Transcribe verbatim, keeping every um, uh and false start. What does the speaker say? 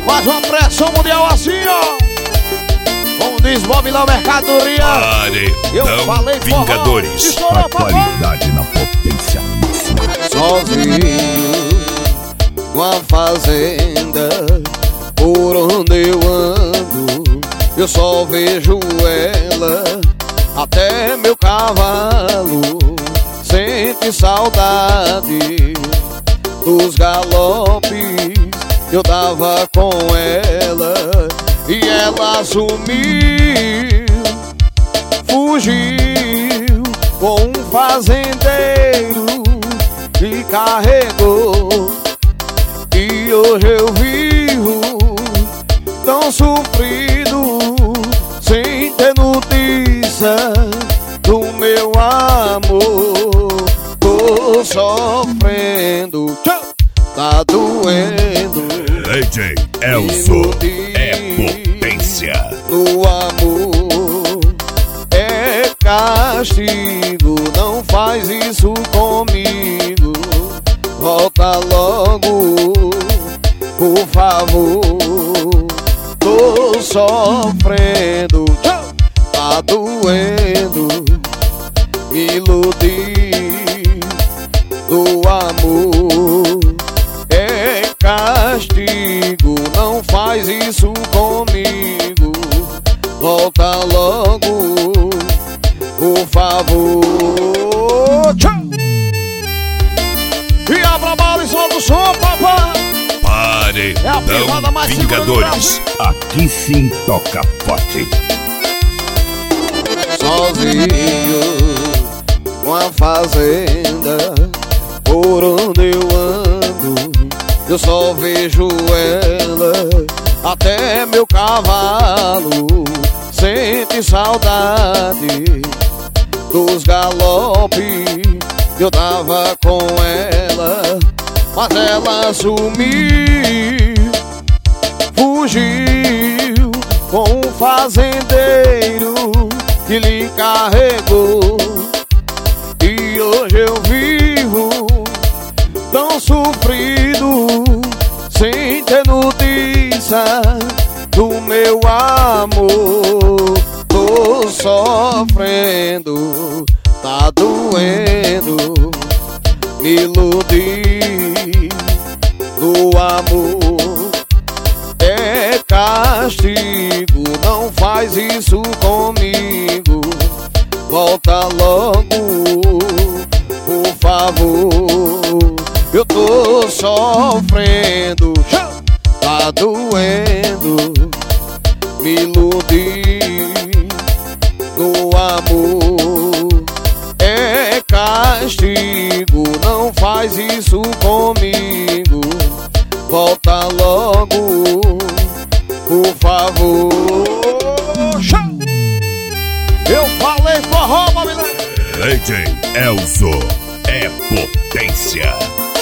Faz uma pressão mundial assim, ó. Como diz Bob lá, mercadoria. Eu falei Vingadores. Forró, a qualidade na potência máxima. Sozinho, numa fazenda, por onde eu ando, eu só vejo ela. Até meu cavalo sente saudade dos galopes que eu dava com ela. E ela sumiu, fugiu com um fazendeiro que carregou. E hoje eu vivo tão sofrido, sem ter notícia do meu amor. Tô sofrendo, tá doendo. A J Elzo é potência. O amor é castigo, não faz isso comigo. Volta logo, por favor. Tô sofrendo, tá doendo. Me iludi do amor é castigo, não faz isso comigo. Volta logo, por favor. Tchau. E abra a bala e solta o som, papai. Pare, É a pisada mais Vingadores. Aqui sim toca forte. Sozinho, uma fazenda, por onde eu ando, eu só vejo ela. Até meu cavalo sente saudade dos galopes que eu dava com ela. Mas ela sumiu, fugiu com um fazendeiro que lhe carregou. E hoje eu vivo tão sofrido, sem ter notícia do meu amor. Tô sofrendo, tá doendo. Me iludi do amor é castigo, não faz isso comigo. Volta logo, por favor. Eu tô sofrendo, tá doendo. Me iludi no amor é castigo, não faz isso comigo. Volta logo, por favor. Eu falei forró, mamãe. A J Elzo é potência.